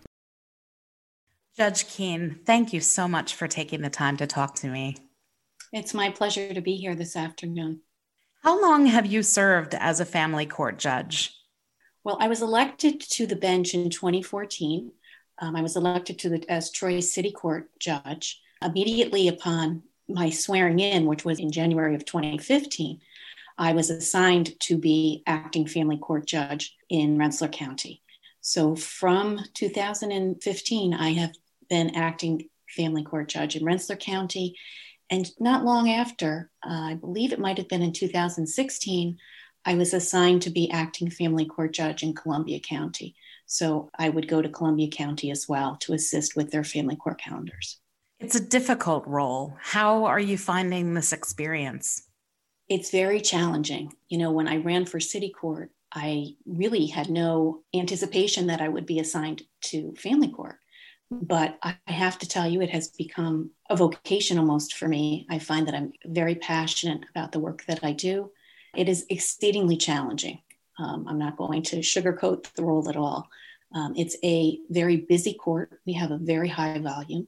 Judge Keene, thank you so much for taking the time to talk to me. It's my pleasure to be here this afternoon. How long have you served as a family court judge? Well, I was elected to the bench in 2014. I was elected as Troy City Court judge. Immediately upon my swearing in, which was in January of 2015, I was assigned to be acting family court judge in Rensselaer County. So from 2015, I have been acting family court judge in Rensselaer County. And not long after, I believe it might have been in 2016, I was assigned to be acting family court judge in Columbia County. So I would go to Columbia County as well to assist with their family court calendars. It's a difficult role. How are you finding this experience? It's very challenging. When I ran for city court, I really had no anticipation that I would be assigned to family court. But I have to tell you, it has become a vocation almost for me. I find that I'm very passionate about the work that I do. It is exceedingly challenging. I'm not going to sugarcoat the role at all. It's a very busy court. We have a very high volume.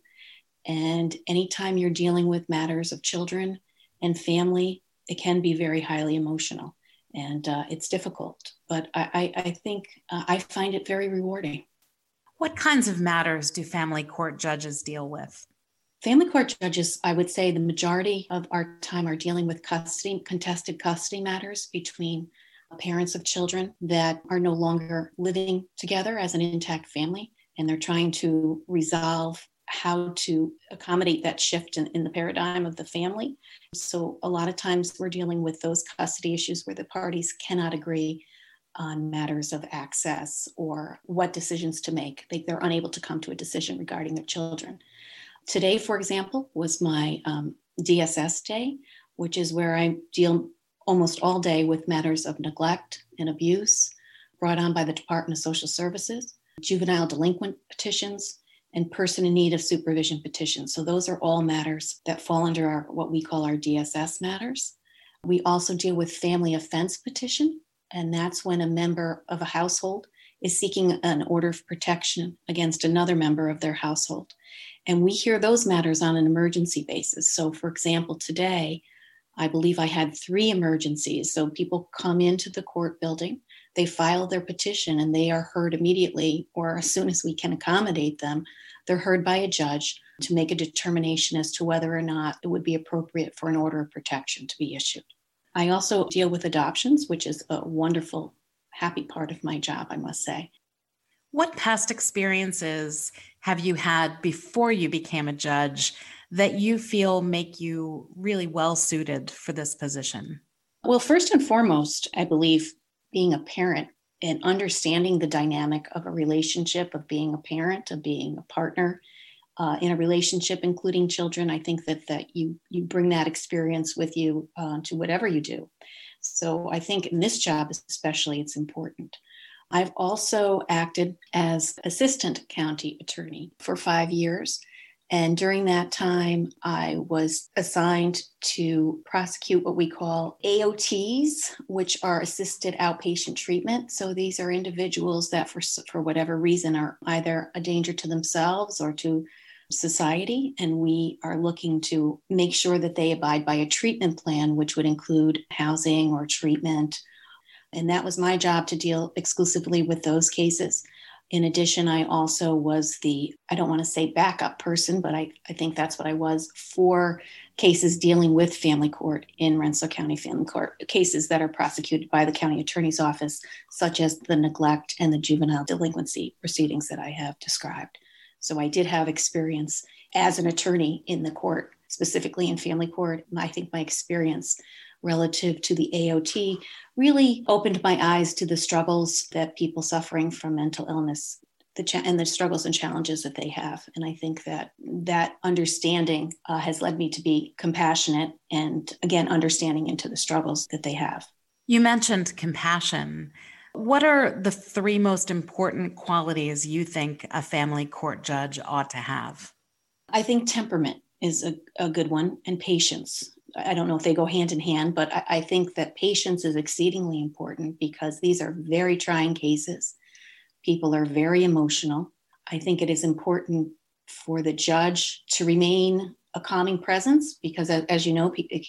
And anytime you're dealing with matters of children and family, it can be very highly emotional. And it's difficult. But I think I find it very rewarding. What kinds of matters do family court judges deal with? Family court judges, I would say the majority of our time are dealing with contested custody matters between parents of children that are no longer living together as an intact family. And they're trying to resolve how to accommodate that shift in the paradigm of the family. So a lot of times we're dealing with those custody issues where the parties cannot agree on matters of access or what decisions to make. They're unable to come to a decision regarding their children. Today, for example, was my DSS day, which is where I deal almost all day with matters of neglect and abuse brought on by the Department of Social Services, juvenile delinquent petitions, and person in need of supervision petitions. So those are all matters that fall under what we call our DSS matters. We also deal with family offense petition, and that's when a member of a household is seeking an order of protection against another member of their household. And we hear those matters on an emergency basis. So for example, today, I believe I had 3 emergencies. So people come into the court building, they file their petition, and they are heard immediately, or as soon as we can accommodate them, they're heard by a judge to make a determination as to whether or not it would be appropriate for an order of protection to be issued. I also deal with adoptions, which is a wonderful, happy part of my job, I must say. What past experiences have you had before you became a judge that you feel make you really well suited for this position? Well, first and foremost, I believe being a parent and understanding the dynamic of a relationship, of being a parent, of being a partner in a relationship, including children. I think that you bring that experience with you to whatever you do. So I think in this job especially, it's important. I've also acted as assistant county attorney for 5 years. And during that time, I was assigned to prosecute what we call AOTs, which are assisted outpatient treatment. So these are individuals that for whatever reason are either a danger to themselves or to society. And we are looking to make sure that they abide by a treatment plan, which would include housing or treatment. And that was my job, to deal exclusively with those cases. In addition, I also was I don't want to say backup person, but I think that's what I was for cases dealing with family court in Rensselaer County Family Court, cases that are prosecuted by the county attorney's office, such as the neglect and the juvenile delinquency proceedings that I have described. So I did have experience as an attorney in the court, specifically in family court. And I think my experience relative to the AOT really opened my eyes to the struggles that people suffering from mental illness, and the struggles and challenges that they have. And I think that understanding has led me to be compassionate and, again, understanding into the struggles that they have. You mentioned compassion. What are the 3 most important qualities you think a family court judge ought to have? I think temperament is a good one, and patience. I don't know if they go hand in hand, but I think that patience is exceedingly important because these are very trying cases. People are very emotional. I think it is important for the judge to remain a calming presence because, as you know,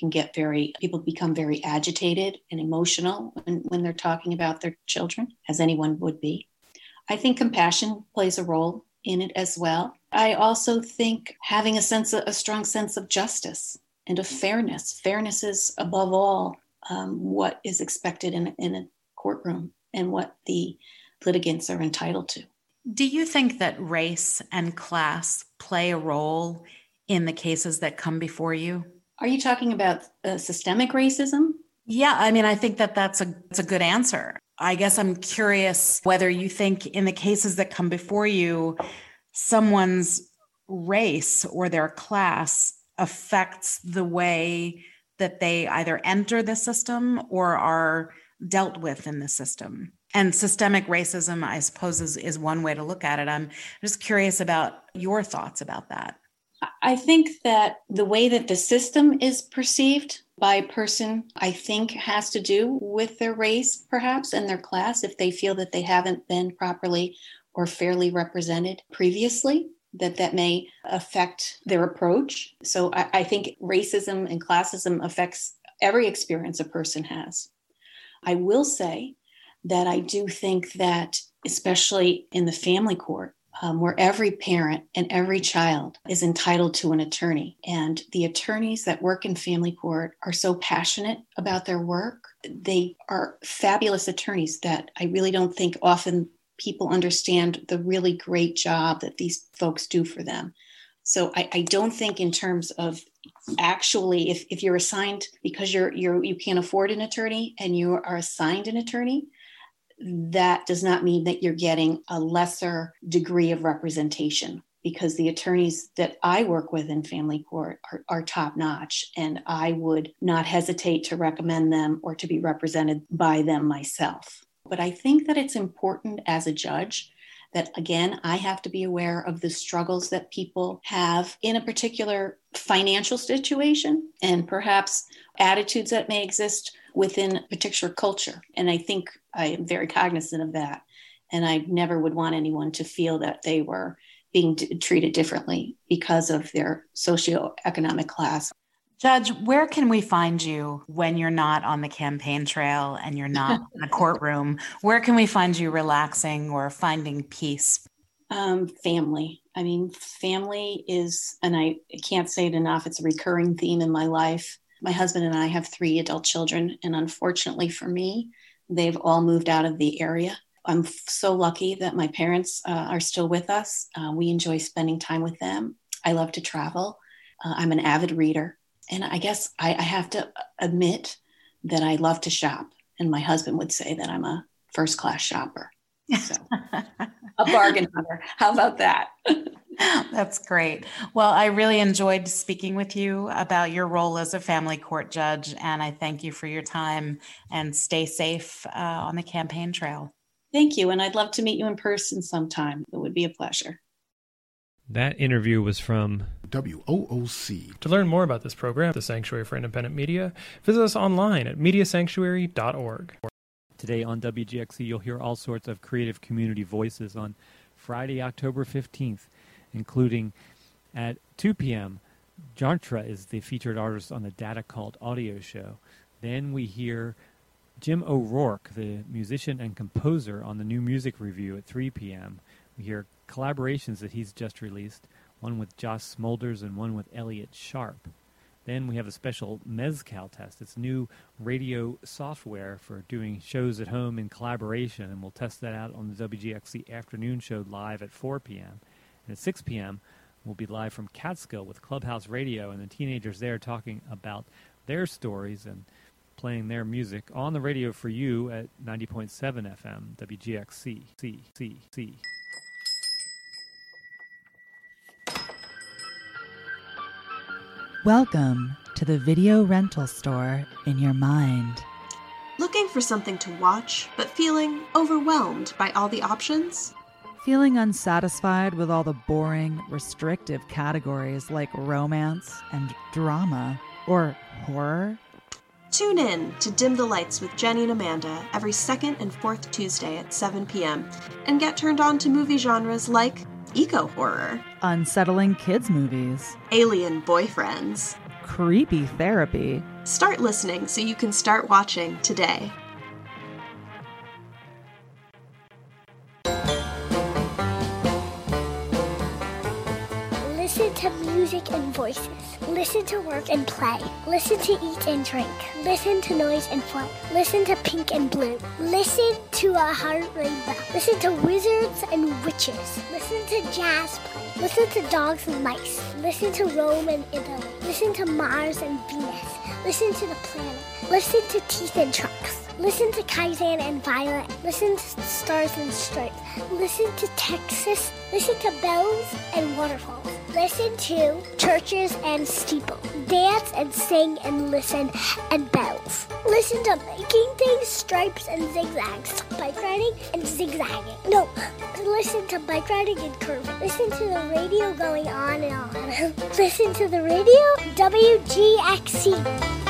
people become very agitated and emotional when they're talking about their children, as anyone would be. I think compassion plays a role in it as well. I also think having a strong sense of justice and of fairness. Fairness is, above all, what is expected in a courtroom and what the litigants are entitled to. Do you think that race and class play a role in the cases that come before you? Are you talking about systemic racism? Yeah, I think that's a good answer. I guess I'm curious whether you think in the cases that come before you, someone's race or their class affects the way that they either enter the system or are dealt with in the system. And systemic racism, I suppose, is one way to look at it. I'm just curious about your thoughts about that. I think that the way that the system is perceived by a person, I think, has to do with their race, perhaps, and their class, if they feel that they haven't been properly or fairly represented previously, that may affect their approach. So I think racism and classism affects every experience a person has. I will say that I do think that, especially in the family court, where every parent and every child is entitled to an attorney. And the attorneys that work in family court are so passionate about their work. They are fabulous attorneys that I really don't think often people understand the really great job that these folks do for them. So I don't think in terms of actually, if you're assigned because you can't afford an attorney and you are assigned an attorney, that does not mean that you're getting a lesser degree of representation, because the attorneys that I work with in family court are top notch, and I would not hesitate to recommend them or to be represented by them myself. But I think that it's important as a judge that, again, I have to be aware of the struggles that people have in a particular financial situation and perhaps attitudes that may exist within a particular culture. And I think I am very cognizant of that. And I never would want anyone to feel that they were being treated differently because of their socioeconomic class. Judge, where can we find you when you're not on the campaign trail and you're not in the courtroom? Where can we find you relaxing or finding peace? Family. I mean, family is, and I can't say it enough, it's a recurring theme in my life. My husband and I have 3 adult children, and unfortunately for me, they've all moved out of the area. I'm so lucky that my parents are still with us. We enjoy spending time with them. I love to travel. I'm an avid reader. And I guess I have to admit that I love to shop. And my husband would say that I'm a first-class shopper. So, a bargain hunter. How about that? That's great. Well, I really enjoyed speaking with you about your role as a family court judge. And I thank you for your time, and stay safe on the campaign trail. Thank you. And I'd love to meet you in person sometime. It would be a pleasure. That interview was from WOOC. To learn more about this program, the Sanctuary for Independent Media, visit us online at mediasanctuary.org. Today on WGXC, you'll hear all sorts of creative community voices on Friday, October 15th, including at 2 p.m., Jantra is the featured artist on the Data Cult audio show. Then we hear Jim O'Rourke, the musician and composer, on the New Music Review at 3 p.m. We hear collaborations that he's just released, one with Josh Smulders and one with Elliot Sharp. Then we have a special Mezcal test. It's new radio software for doing shows at home in collaboration, and we'll test that out on the WGXC afternoon show live at 4 p.m. And at 6 p.m., we'll be live from Catskill with Clubhouse Radio and the teenagers there talking about their stories and playing their music on the radio for you at 90.7 FM, WGXC. Welcome to the video rental store in your mind. Looking for something to watch, but feeling overwhelmed by all the options? Feeling unsatisfied with all the boring, restrictive categories like romance and drama or horror? Tune in to Dim the Lights with Jenny and Amanda every second and fourth Tuesday at 7 p.m. and get turned on to movie genres like eco-horror, unsettling kids movies, alien boyfriends, creepy therapy. Start listening so you can start watching today. Listen to music and voices. Listen to work and play. Listen to eat and drink. Listen to noise and fun. Listen to pink and blue. Listen to a heart rainbow. Listen to wizards and witches. Listen to jazz play. Listen to dogs and mice. Listen to Rome and Italy. Listen to Mars and Venus. Listen to the planet. Listen to teeth and trucks. Listen to Kaizen and Violet. Listen to stars and stripes. Listen to Texas. Listen to bells and waterfalls. Listen to churches and steeples. Dance and sing and listen and bells. Listen to making things, stripes and zigzags. Bike riding and zigzagging. No, listen to bike riding and curving. Listen to the radio going on and on. Listen to the radio, WGXC.